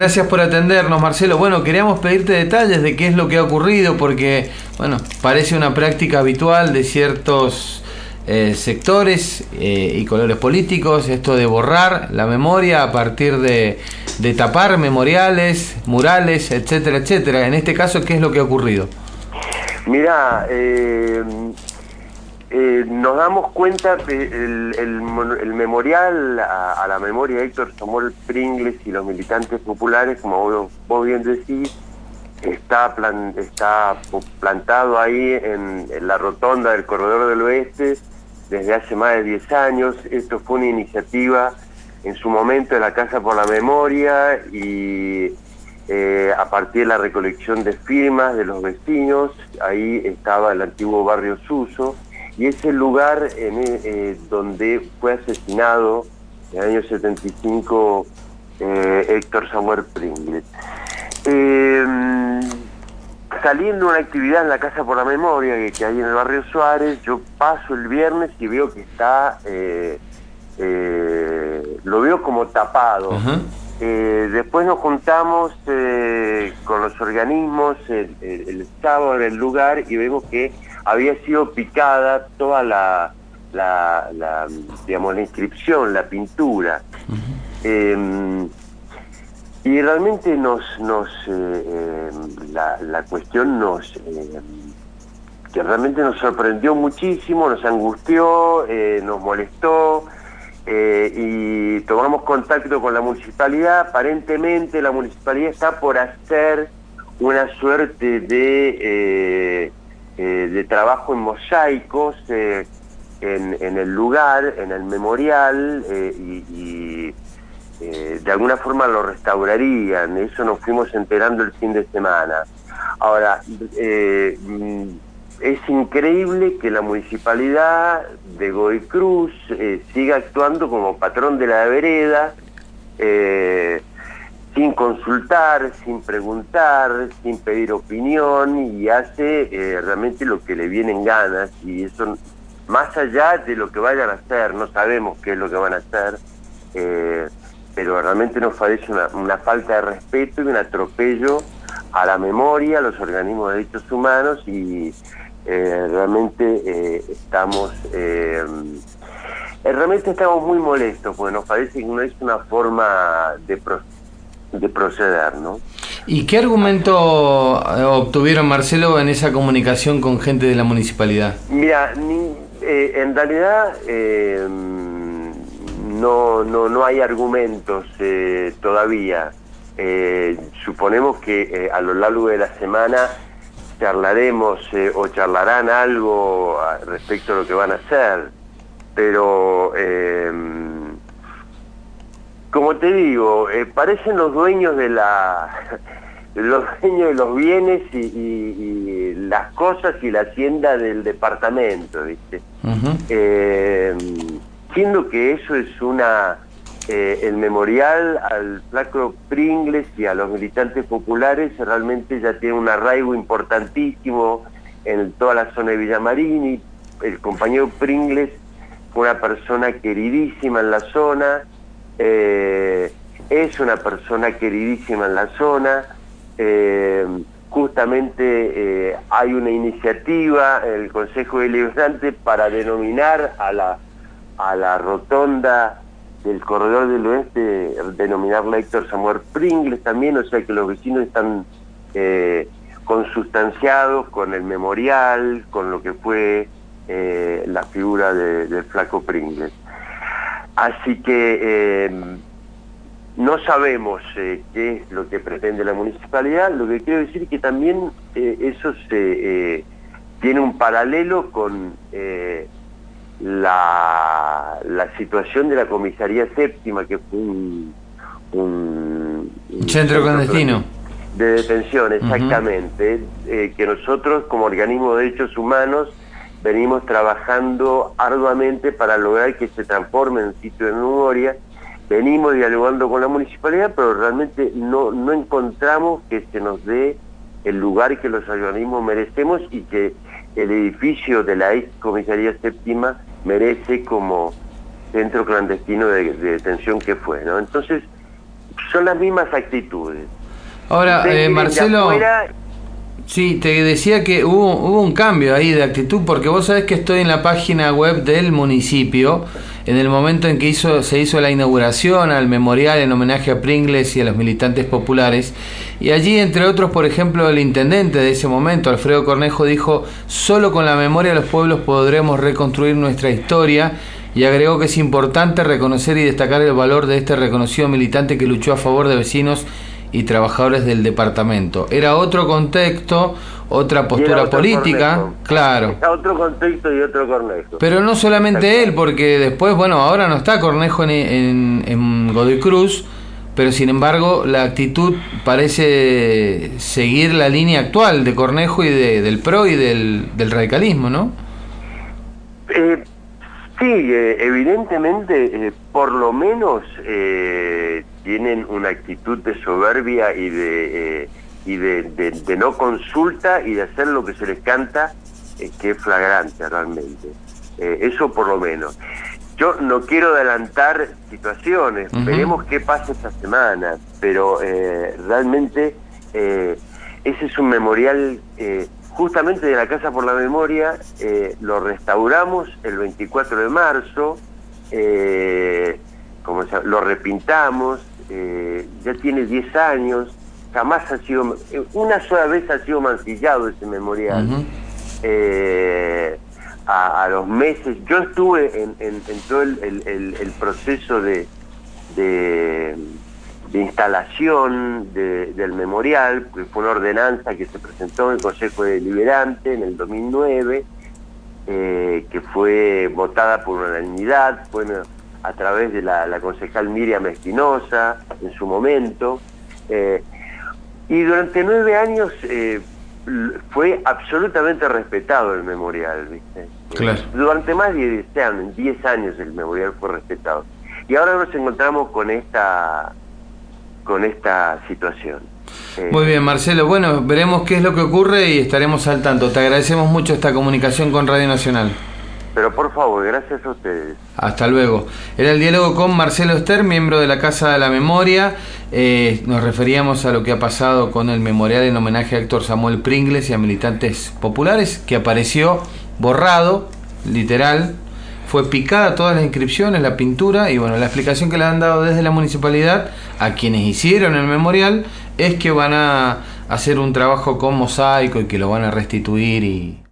Gracias por atendernos, Marcelo. Bueno, queríamos pedirte detalles de qué es lo que ha ocurrido, porque, bueno, parece una práctica habitual de ciertos sectores y colores políticos, esto de borrar la memoria a partir de tapar memoriales, murales, etcétera, etcétera. En este caso, ¿qué es lo que ha ocurrido? Mirá, nos damos cuenta que el memorial a la memoria de Héctor Samuel Pringles y los militantes populares, como vos bien decís, está plantado ahí en la rotonda del Corredor del Oeste desde hace más de 10 años. Esto fue una iniciativa en su momento de la Casa por la Memoria y a partir de la recolección de firmas de los vecinos. Ahí estaba el antiguo barrio Suso, y es el lugar donde fue asesinado en el año 75 Héctor Samuel Pringles. Saliendo una actividad en la Casa por la Memoria que hay en el barrio Suárez, yo paso el viernes y veo que está, lo veo como tapado. Después nos juntamos con los organismos el sábado en el lugar y vemos que había sido picada toda la inscripción, la pintura. Y realmente la cuestión que realmente nos sorprendió muchísimo, nos angustió, nos molestó, y tomamos contacto con la municipalidad. Aparentemente la municipalidad está por hacer una suerte de trabajo en mosaicos en el lugar, en el memorial, y de alguna forma lo restaurarían. Eso nos fuimos enterando el fin de semana. Ahora, es increíble que la municipalidad de Godoy Cruz siga actuando como patrón de la vereda, sin consultar, sin preguntar, sin pedir opinión, y hace realmente lo que le viene en ganas. Y eso, más allá de lo que vayan a hacer, no sabemos qué es lo que van a hacer, pero realmente nos parece una falta de respeto y un atropello a la memoria, a los organismos de derechos humanos, y realmente estamos muy molestos, porque nos parece que no es una forma de proceder, ¿no? ¿Y qué argumento obtuvieron, Marcelo, en esa comunicación con gente de la municipalidad? Mira, en realidad no hay argumentos todavía. Suponemos que a lo largo de la semana charlaremos o charlarán algo respecto a lo que van a hacer, pero como te digo, parecen los dueños de los dueños de los bienes y las cosas y la hacienda del departamento, ¿viste? Siendo que eso es el memorial al flaco Pringles y a los militantes populares realmente ya tiene un arraigo importantísimo en toda la zona de Villamarín, y el compañero Pringles fue una persona queridísima en la zona, es una persona queridísima en la zona. Justamente hay una iniciativa en el Consejo Deliberante para denominar a la rotonda del Corredor del Oeste, denominarla Héctor Samuel Pringles también, o sea que los vecinos están consustanciados con el memorial, con lo que fue la figura del flaco Pringles. Así que no sabemos qué es lo que pretende la municipalidad. Lo que quiero decir es que también eso tiene un paralelo con la situación de la comisaría séptima, que fue un centro clandestino de detención, exactamente. Que nosotros como organismo de derechos humanos venimos trabajando arduamente para lograr que se transforme en sitio de memoria. Venimos dialogando con la municipalidad, pero realmente no encontramos que se nos dé el lugar que los organismos merecemos y que el edificio de la ex comisaría séptima merece como centro clandestino de detención que fue, ¿no? Entonces, son las mismas actitudes. Ahora, Marcelo, afuera, sí, te decía que hubo un cambio ahí de actitud, porque vos sabés que estoy en la página web del municipio, en el momento en que se hizo la inauguración al memorial en homenaje a Pringles y a los militantes populares, y allí, entre otros, por ejemplo, el intendente de ese momento, Alfredo Cornejo, dijo: solo con la memoria de los pueblos podremos reconstruir nuestra historia, y agregó que es importante reconocer y destacar el valor de este reconocido militante que luchó a favor de vecinos y trabajadores del departamento. Era otro contexto, otra postura política, Cornejo. claro. Era otro contexto y otro Cornejo. Pero no solamente él, porque después, bueno, ahora no está Cornejo en Godoy Cruz, pero sin embargo la actitud parece seguir la línea actual de Cornejo y del PRO y del radicalismo, ¿no? Sí, evidentemente, por lo menos tienen una actitud de soberbia y de no consulta y de hacer lo que se les canta, que es flagrante realmente. Eso por lo menos. Yo no quiero adelantar situaciones, veremos qué pasa esta semana, pero realmente ese es un memorial justamente de la Casa por la Memoria. Lo restauramos el 24 de marzo, lo repintamos, ya tiene 10 años, jamás ha sido, una sola vez ha sido mancillado ese memorial. A los meses, yo estuve en todo el proceso de instalación del memorial, que fue una ordenanza que se presentó en el Consejo Deliberante en el 2009, que fue votada por unanimidad, fue a través de la concejal Miriam Espinosa en su momento, y durante 9 años fue absolutamente respetado el memorial, ¿viste? Claro. Durante más de 10 años el memorial fue respetado. Y ahora nos encontramos con esta situación. Muy bien, Marcelo. Bueno, veremos qué es lo que ocurre y estaremos al tanto. Te agradecemos mucho esta comunicación con Radio Nacional. Pero por favor, gracias a ustedes. Hasta luego. Era el diálogo con Marcelo Ester, miembro de la Casa de la Memoria. Nos referíamos a lo que ha pasado con el memorial en homenaje a Héctor Samuel Pringles y a militantes populares, que apareció borrado, literal. Fue picada todas las inscripciones, la pintura, y bueno, la explicación que le han dado desde la municipalidad a quienes hicieron el memorial es que van a hacer un trabajo con mosaico y que lo van a restituir y